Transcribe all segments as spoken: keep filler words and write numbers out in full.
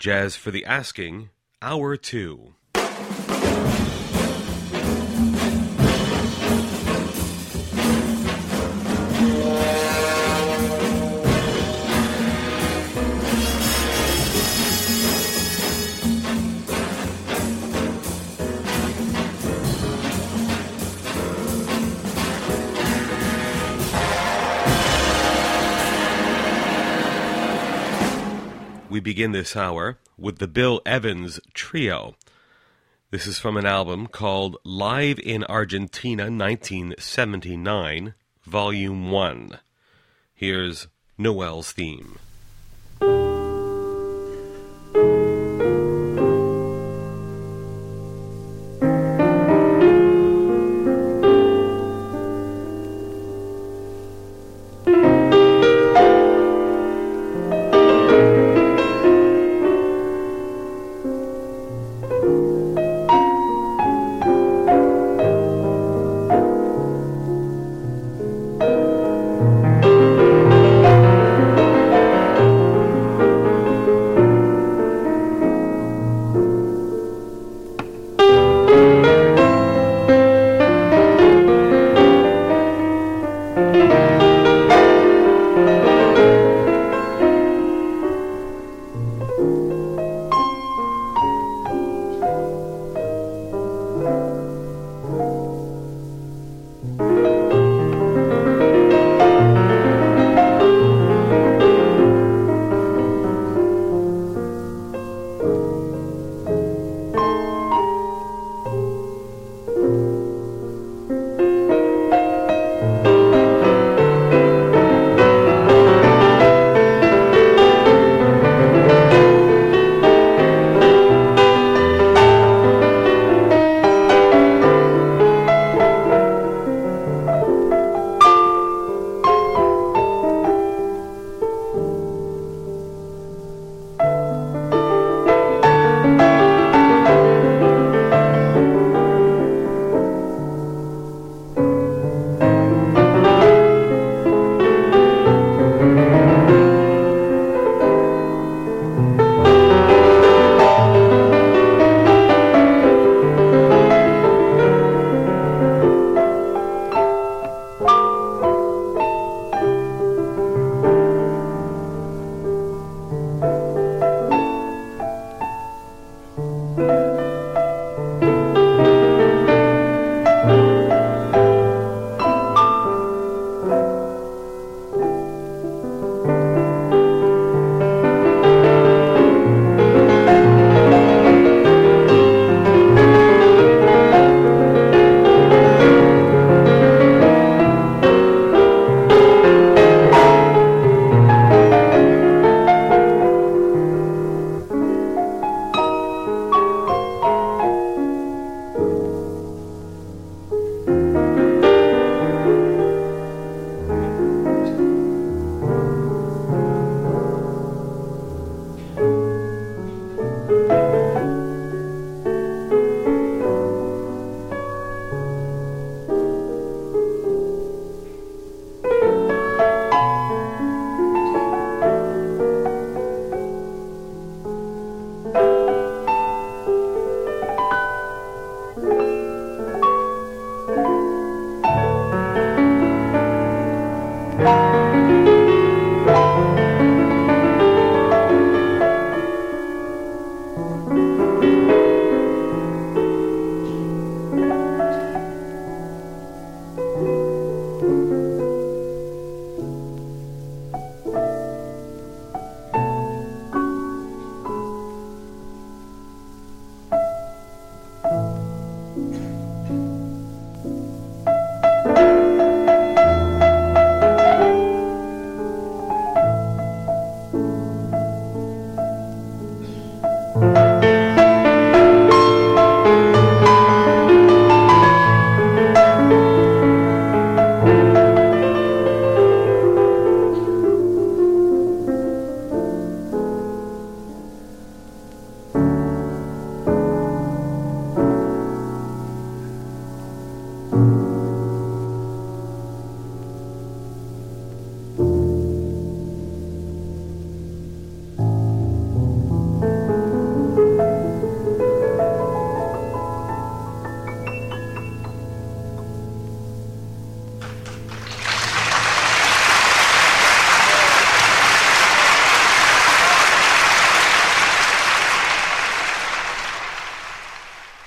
Jazz for the Asking, Hour two. We begin this hour with the Bill Evans Trio. This is from an album called Live in Argentina nineteen seventy-nine, Volume one. Here's Noel's theme.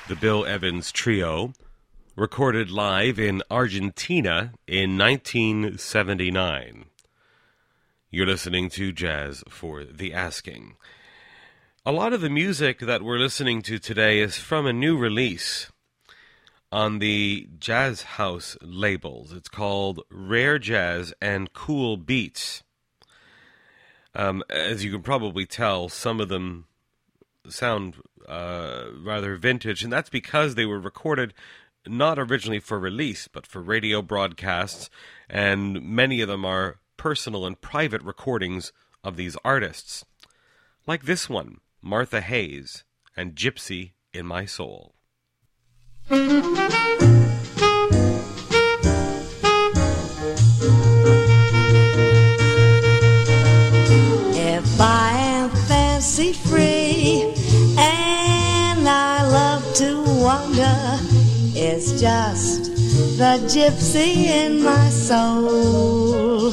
the Bill Evans Trio, recorded live in Argentina in nineteen seventy-nine. You're listening to Jazz for the Asking. A lot of the music that we're listening to today is from a new release on the Jazz House labels. It's called Rare Jazz and Cool Beats. Um, as you can probably tell, some of them sound uh, rather vintage, and that's because they were recorded not originally for release, but for radio broadcasts, and many of them are personal and private recordings of these artists. Like this one, Martha Hayes and Gypsy in My Soul. If I am fancy free and I love to wander, it's just the gypsy in my soul.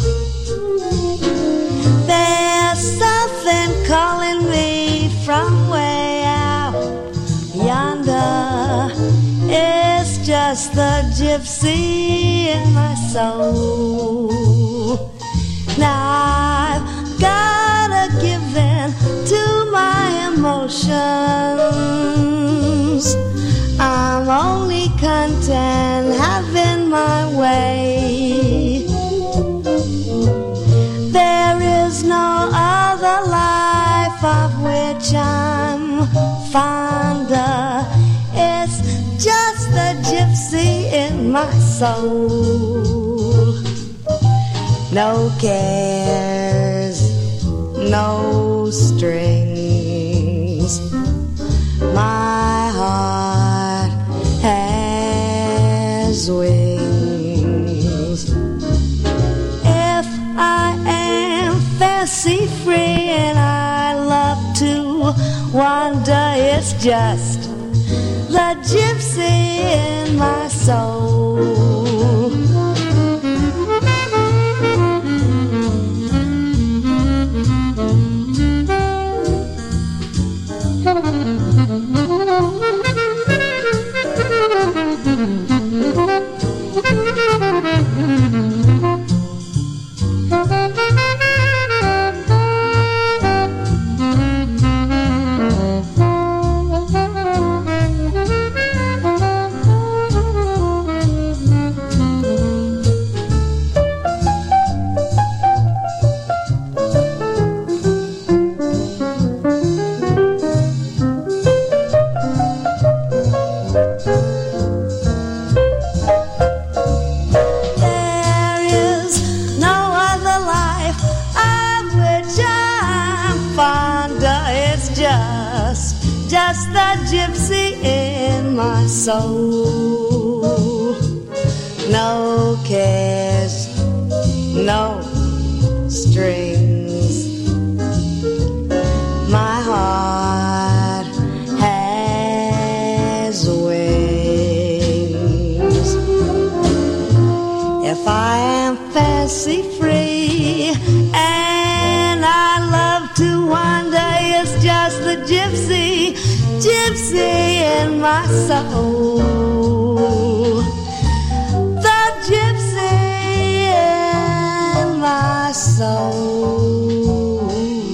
There's something calling me from way out yonder. It's just the gypsy in my soul. Now I've gotta give in to my emotions. I'm only content having my way. There is no other life of which I'm fonder. It's just the gypsy in my soul. No cares, no strings. My heart has wings. If I am fancy free and I love to wander, it's just the gypsy in my soul. Soul, no cares, no strings. My heart has wings. If I am fancy free and I love to wander, it's just the gypsy, gypsy in my soul. The gypsy in my soul.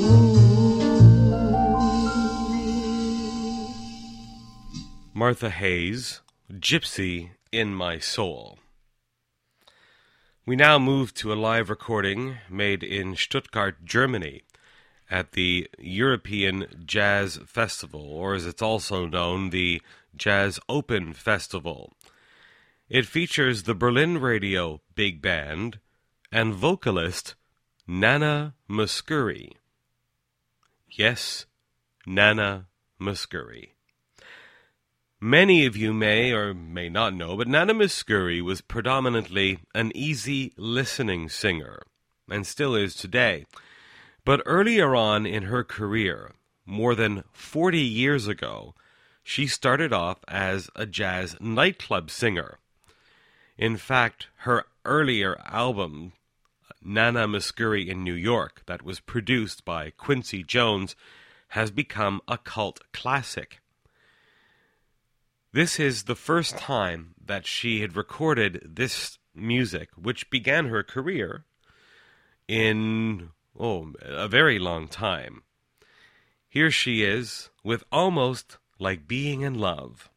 Martha Hayes, Gypsy in My Soul. We now move to a live recording made in Stuttgart, Germany, at the European Jazz Festival, or as it's also known, the Jazz Open Festival. It features the Berlin Radio Big Band and vocalist Nana Mouskouri. Yes, Nana Mouskouri. Many of you may or may not know, but Nana Mouskouri was predominantly an easy listening singer, and still is today. But earlier on in her career, more than forty years ago, she started off as a jazz nightclub singer. In fact, her earlier album, Nana Mouskouri in New York, that was produced by Quincy Jones, has become a cult classic. This is the first time that she had recorded this music, which began her career in, oh, a very long time. Here she is with Almost Like Being in Love.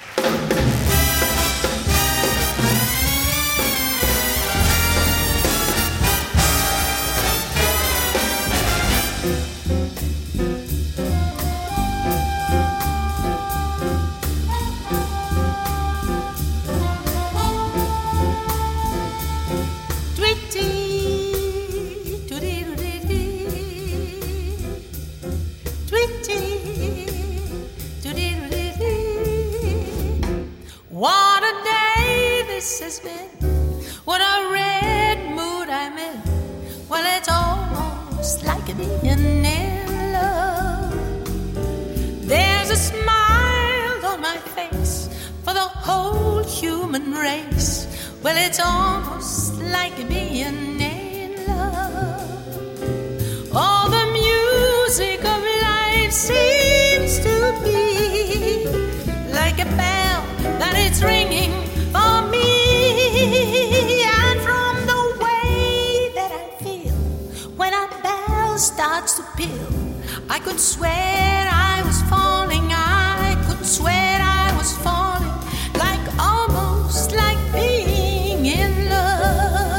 What a day this has been. What a red mood I'm in. Well, it's almost like being in love. There's a smile on my face for the whole human race. Well, it's almost like being in love. All the music of life seems to be like a bell that it's ringing for me. And from the way that I feel when a bell starts to peal, I could swear I was falling. I could swear I was falling, like almost like being in love.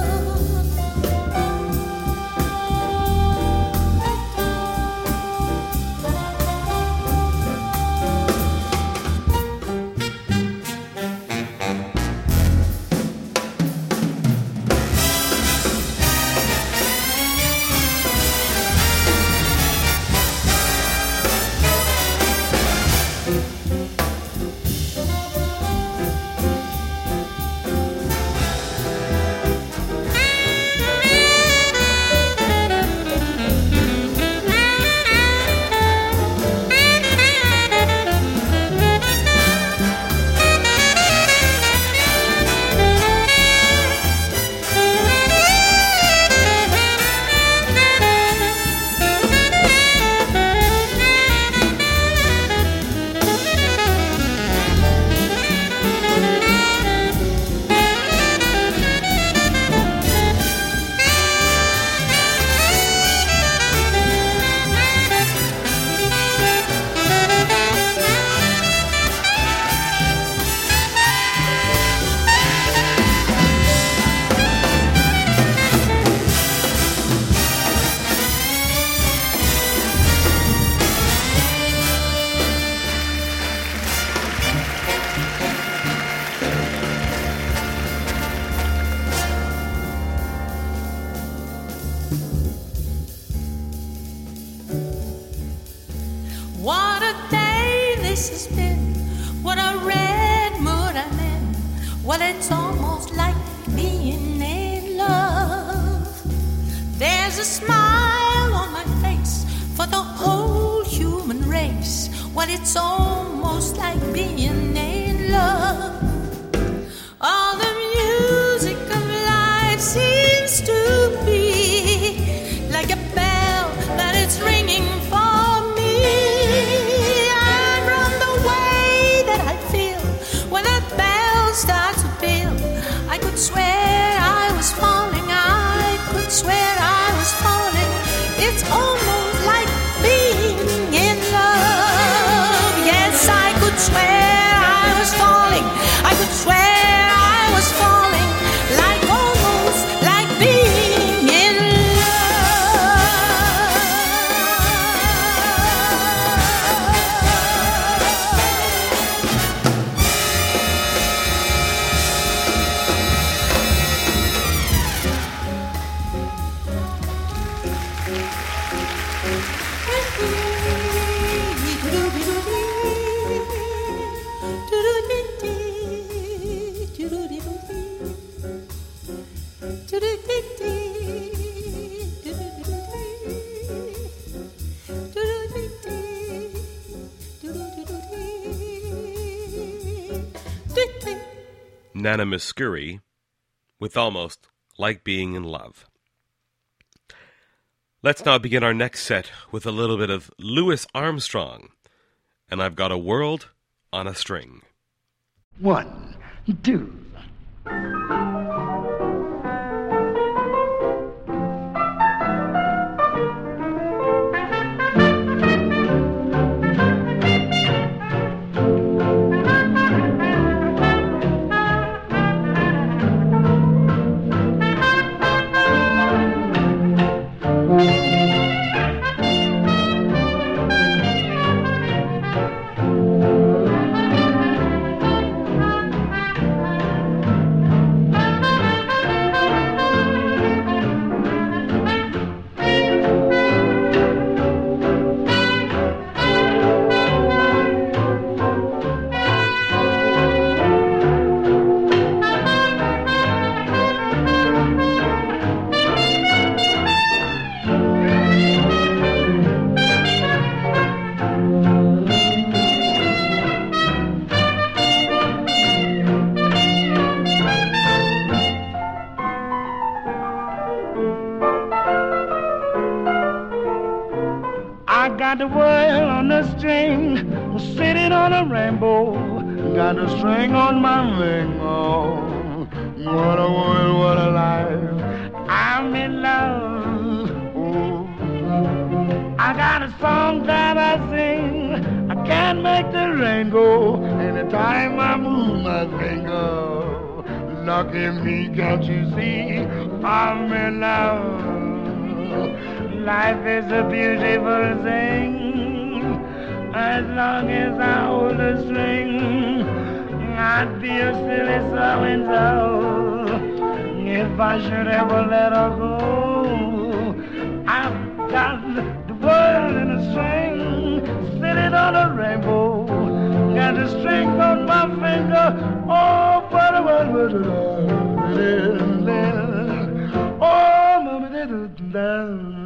What a day this has been. What a red mood I'm in. Well, it's almost like being in love. There's a smile on my face for the whole human race. Well, it's almost like being in love. All the music of life seems to be like a bell that it's ringing for me. And from the way that I feel when that bell starts to peal, I could swear I was falling. I could swear I was falling. It's almost like being in love. Yes, I could swear I was falling. I could swear I was falling, like almost like being in Nana Mouskouri with Almost Like Being in Love. Let's now begin our next set with a little bit of Louis Armstrong, and I've got a world on a String. One, two. Got the world on a string, sitting on a rainbow. Got a string on my finger. What a world, what a life. I'm in love. Oh. I got a song that I sing. I can't make the rain go anytime I move my finger. Lucky me, can't you see? I'm in love. Life is a beautiful thing. As long as I hold a string, I'd be a silly so-and-so if I should ever let her go. I've got the world in a string, sitting on a rainbow. Got the string on my finger. Oh, but I want to oh, mama, did down.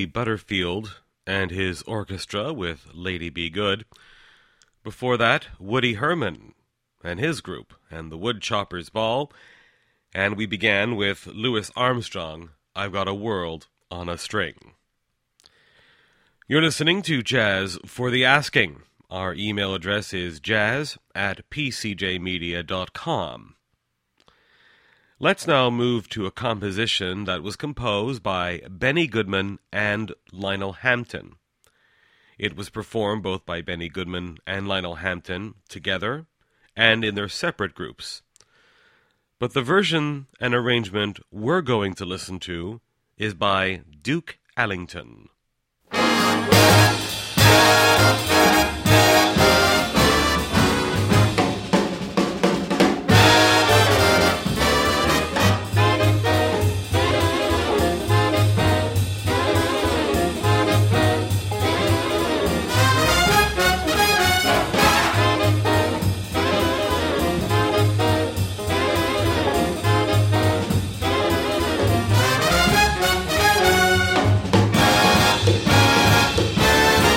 Billy Butterfield and his orchestra with Lady Be Good. Before that, Woody Herman and his group and the Woodchoppers Ball. And we began with Louis Armstrong, I've Got a World on a String. You're listening to Jazz for the Asking. Our email address is jazz at p c j media dot com. Let's now move to a composition that was composed by Benny Goodman and Lionel Hampton. It was performed both by Benny Goodman and Lionel Hampton together and in their separate groups. But the version and arrangement we're going to listen to is by Duke Ellington. Thank you.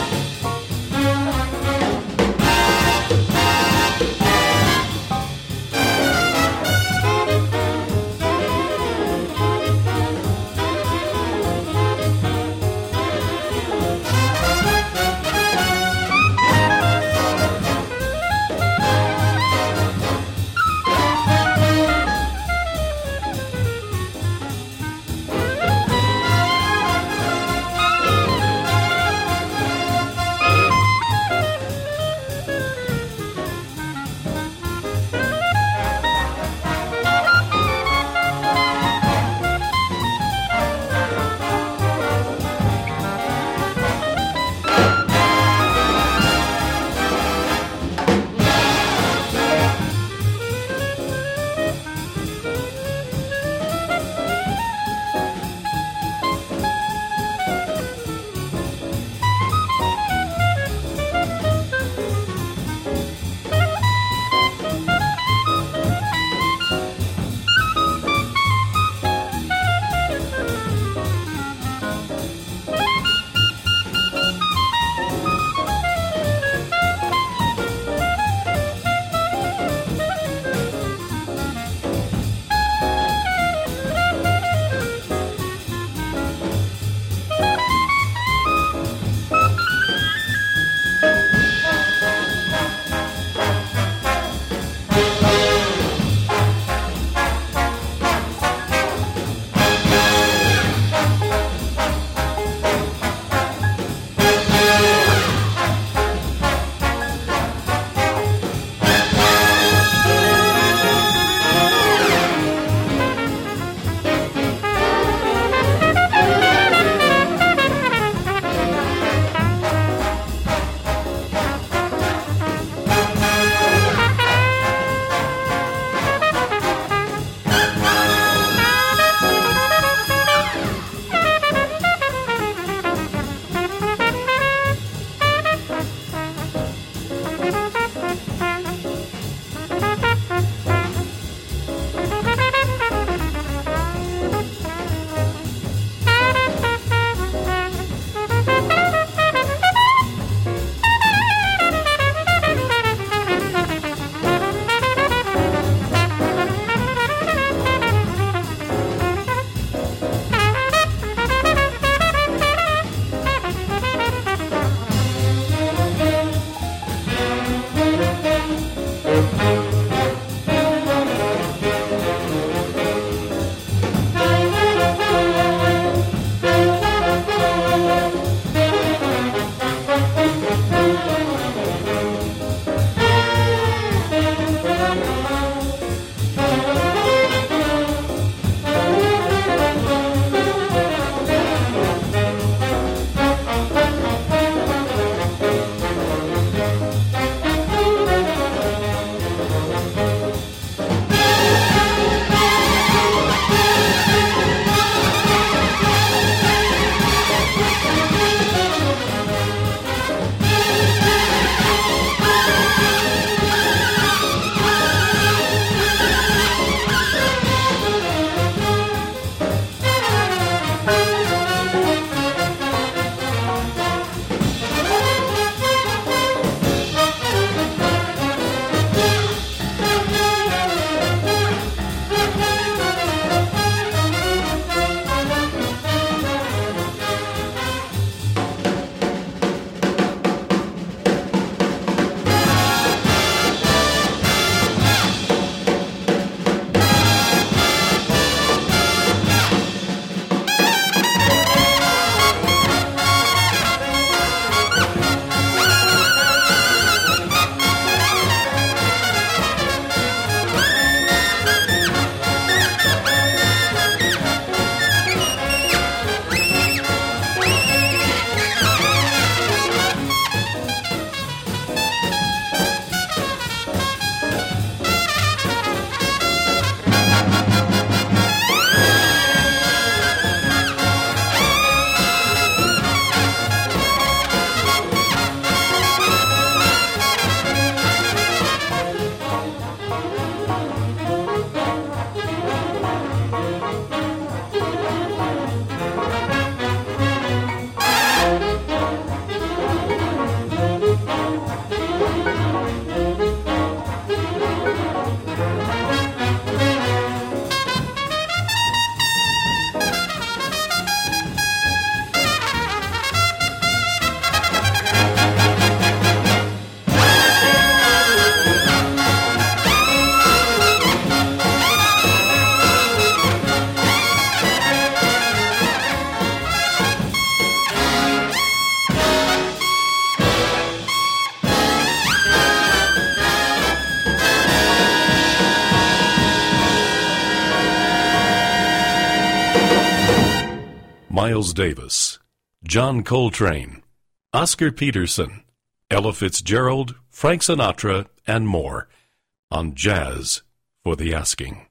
Miles Davis, John Coltrane, Oscar Peterson, Ella Fitzgerald, Frank Sinatra, and more on Jazz for the Asking.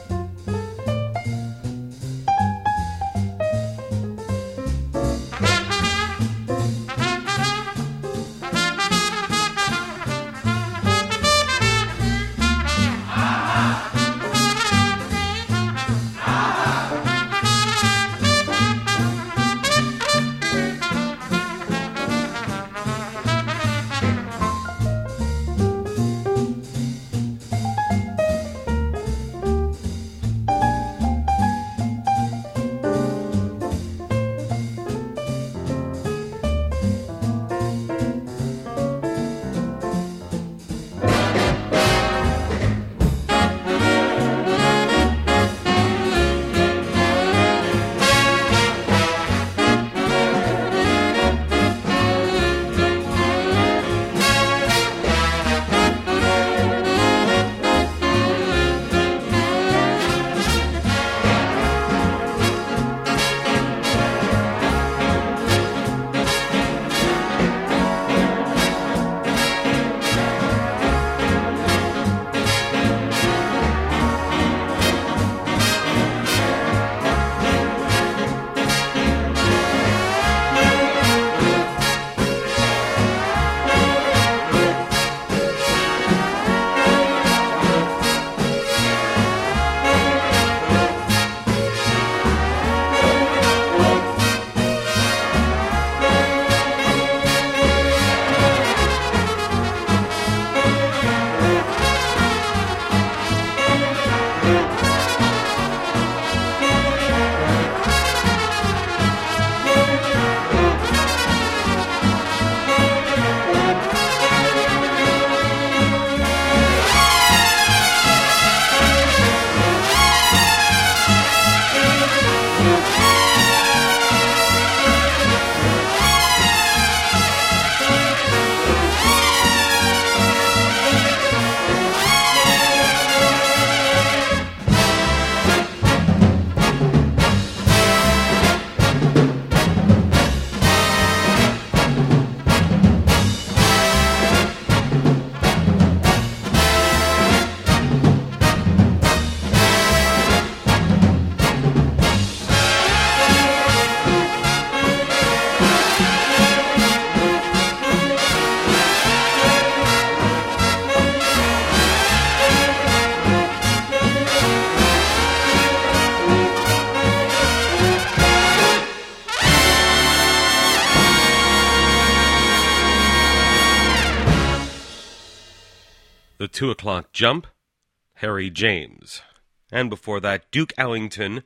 The Two O'Clock Jump, Harry James. And before that, Duke Ellington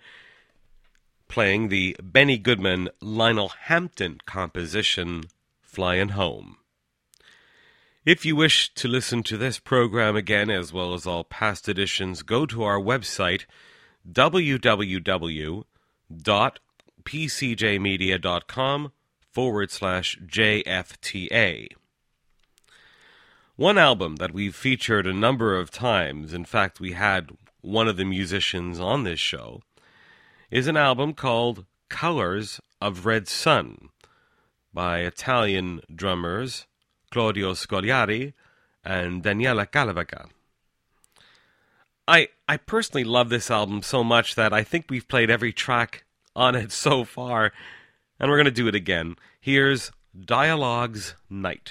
playing the Benny Goodman Lionel Hampton composition, Flyin' Home. If you wish to listen to this program again, as well as all past editions, go to our website, www.pcjmedia.com forward slash JFTA. One album that we've featured a number of times, in fact we had one of the musicians on this show, is an album called Colors of Red Sun by Italian drummers Claudio Scogliari and Daniela Calavaca. I I personally love this album so much that I think we've played every track on it so far, and we're going to do it again. Here's Dialogues Night.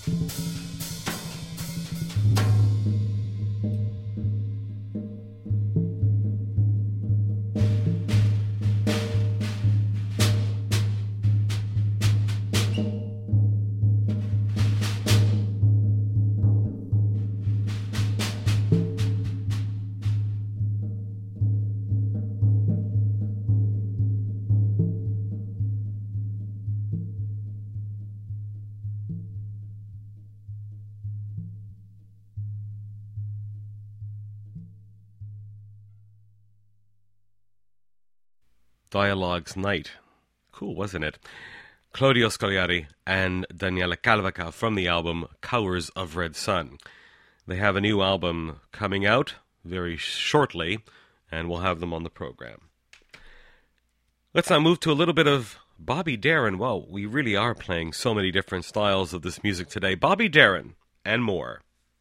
Dialogues Night. Cool, wasn't it? Claudio Scagliari and Daniela Calvaca from the album Cowers of Red Sun. They have a new album coming out very shortly, and we'll have them on the program. Let's now move to a little bit of Bobby Darin. Well, we really are playing so many different styles of this music today. Bobby Darin and more.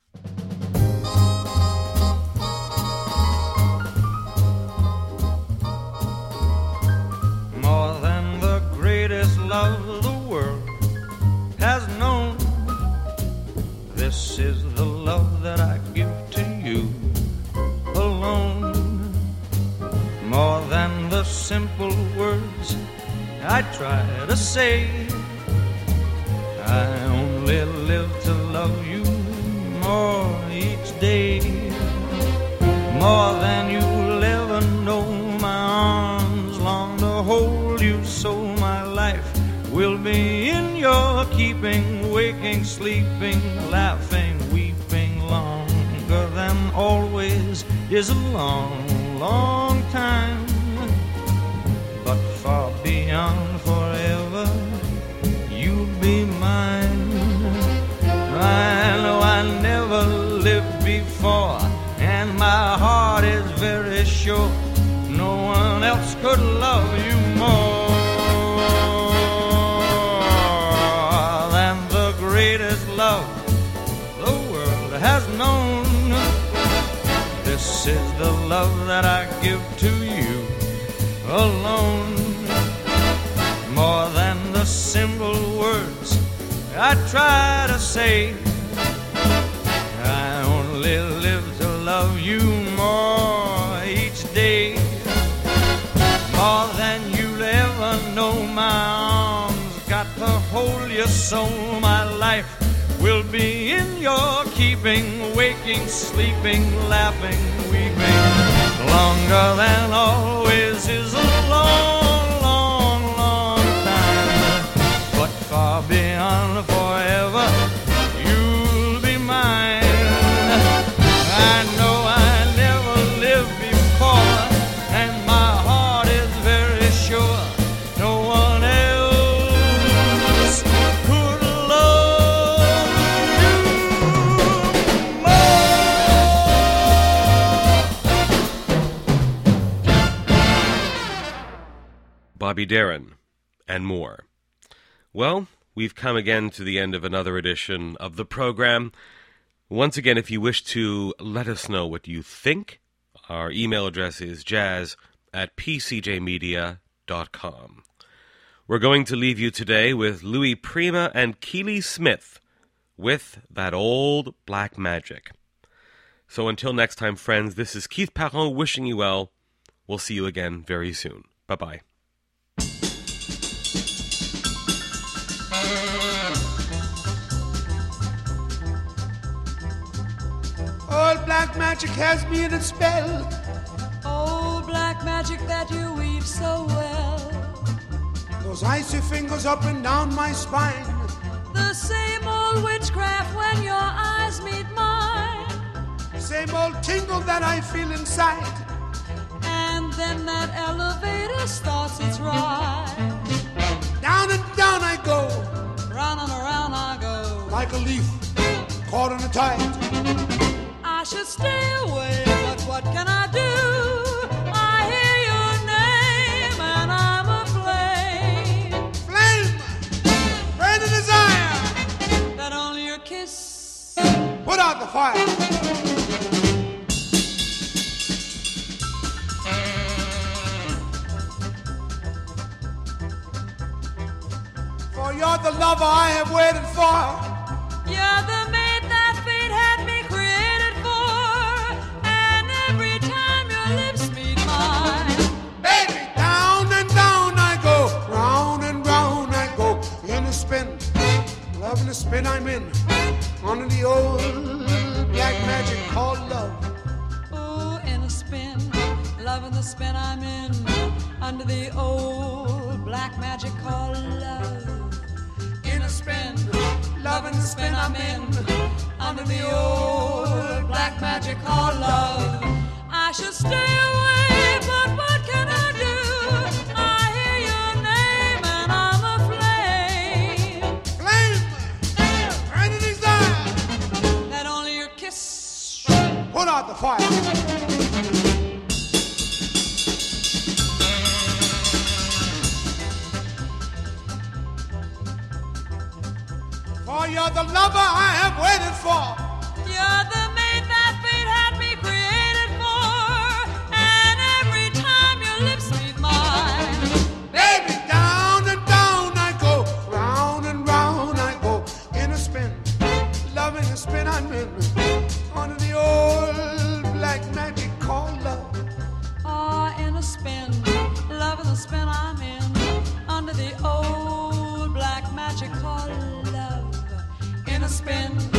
More than the greatest love the world has known, this is the love that I give to you alone. More than the simple words I try to say, I only live to love you more each day. More than you'll ever know, my arms long to hold you, so my life will be in your keeping, waking, sleeping, laughing, weeping. Longer than always is a long, long time, but far beyond forever you'll be mine. I know I never lived before, and my heart is very sure no one else could love you more than the greatest love the world has known. This is the love that I give to you alone. More than the simple words I try to say, I only live to love you more each day. More than you'll ever know, my arms got to hold you, so my life will be in your keeping, waking, sleeping, laughing, weeping. Longer than always is a long, long, long time, but far beyond forever you'll be mine. I know I never lived before, and my heart is very sure no one else could love you more. Bobby Darin and more. Well, we've come again to the end of another edition of the program. Once again, if you wish to let us know what you think, our email address is jazz at p c j media dot com. We're going to leave you today with Louis Prima and Keely Smith with That Old Black Magic. So until next time, friends, this is Keith Parent wishing you well. We'll see you again very soon. Bye-bye. Old black magic has me in its spell. Old black magic that you weave so well. Those icy fingers up and down my spine. The same old witchcraft when your eyes meet mine. Same old tingle that I feel inside. And then that elevator starts its ride. Down and down I go, Round and around I go, like a leaf caught in a tide. I should stay away, but what can I do? I hear your name and I'm aflame. Flame, burning desire, That only your kiss put out the fire. For you're the lover I have waited for. You're the mate that fate had me created for, and every time your lips meet mine, baby, down and down I go, round and round I go, in a spin, loving the spin I'm in, under the old black magic called love. oh, in a spin, loving the spin I'm in, under the old black magic called love. In a spin, Loving the spin I'm in, under the old black magic called love. I should stay away, but what can I do? I hear your name and I'm aflame. flame, burning desire, That only your kiss put out the fire. For you're the lover I have waited for. You're the mate that fate had me created for, and every time your lips meet mine, Baby, down and down I go, round and round I go, in a spin, loving the spin I'm in, under the old black magic called love. ah, in a spin, loving the spin I'm in, under the old black magic called love. In a spin,